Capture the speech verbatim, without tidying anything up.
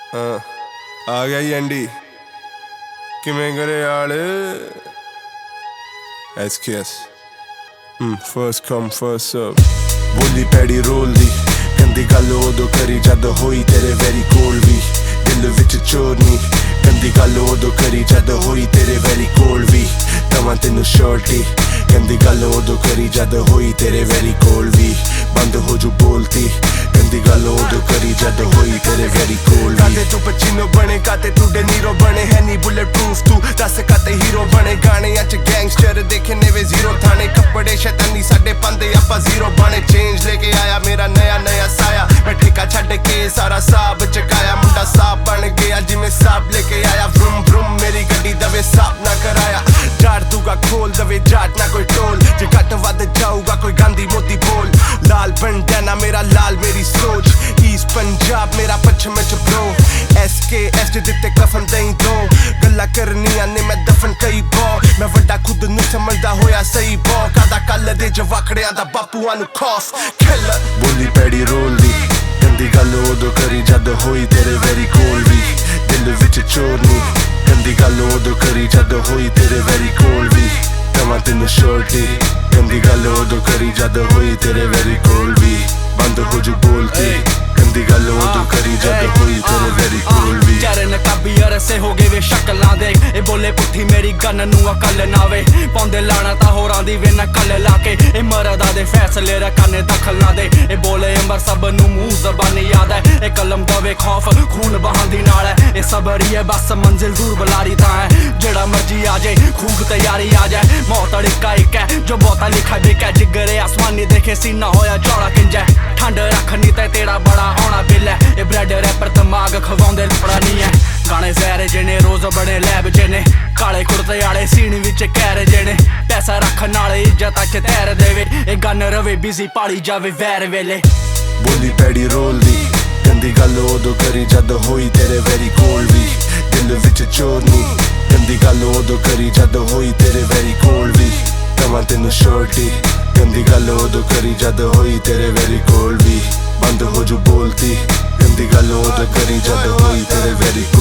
हाँ आ गया ही एंडी किमें करे यार S K S first come first serve बोली पैड़ी रोल दी गंदी गल उदों करी जद होई तेरे वेरी कोल भी दिल विच चोरनी गंदी गल उदों करी जद होई तेरे वेरी कोल भी तवां तेनू शॉर्टी गंदी गल उदों करी जद होई तेरे वेरी कोल भी बंद हो जू बोलती गंदी गल उदों करी जद होई तेरे वेरी कोल काते तू पचीनो बने काते तू डेनीरो बने है नी बुलेट प्रूफ तू दस काते हीरो बने गाने अच गैंगस्टर देखे नेवे जीरो थाने कपड़े शैतानी साडे पांदे आपां जीरो बने चेंज लेके आया मेरा नया नया साया मैं ठेका छड्ड के सारा साब चकाया मुंडा साब बन गया जिवें साब लेके आया व्रुम व्रुम मेरी गड्डी दवे साब ना कराया जाट दूगा खोल दवे जाट ना कोई टोल जे घट वध जाऊगा कोई गांधी मोती बोल लाल बंडना मेरा लाल मेरी सोच ईस्ट पंजाब मेरा पश्चिम च ब्रो एस के एस दिते कफन दई दो गल्ला करनियां ने मैं दफन कई बो मैं वड्डा खुद नू समझदा होया सही बो कादा कल दे जवाकड़ियां दा बापूआं नू खौफ खिल बोली पैड़ी रोल दी गंदी गल उदों करी जद होई तेरे वेरी कोल भी दिल विच चोरनी गंदी गल उदों करी जद होई तेरे वेरी कोल भी तवां तेनू शॉर्टी गंदी गल उदों करी जद होई तेरे वेरी कोल भी बंद हो जू बोलती गंदी गल उदों करी जद होई तेरे वेरी कोल भी चेहरे नकाबी अरसे हो गए वे शक्लां देख ए बोले पुट्ठी मेरी गन नू अकल ना वे पौंदे लाना ता होरां दी वे नकल लाके ए मरदा दे फैसले रखाने दखल ना दे ए बोले अमर सब नू मुंह जबानी याद है ए कलम दवे खौफ खून बहांदी नाल है ए सबरी है बस मंजिल दूर बलारी तां है जेड़ा मर्जी आ जाए खूब तैयारी आ जाए मौत अड़िका एक है जो बहुता लिखा बेका जिगरे आसमानी देखे सीना होया चौड़ा किंजा ठंड रखनी ते तेरा बड़ा होना बिल है ए ब्रेड रैपर दिमाग खवाउंदे लपड़ा नहीं है गाने जहर जिने रोज बड़े लैब जिने काले कुर्ते आले सीन विच कैर जिने पैसा रखन आले इज्जत अच तैर देवे ए गन रवे बिजी पाली जावे वैर वेले बोली पैड़ी रोल दी गंदी गल उदों करी जद होई तेरे वेरी कोल भी दिल विच चोरनी गंदी गल उदों करी जद होई तेरे वेरी कोल भी तवां तेनू शॉर्टी गंदी गल उदों करी जद होई तेरे वेरी कोल भी बंद हो जू बोलती गंदी गल उदों करी जद होई तेरे वेरी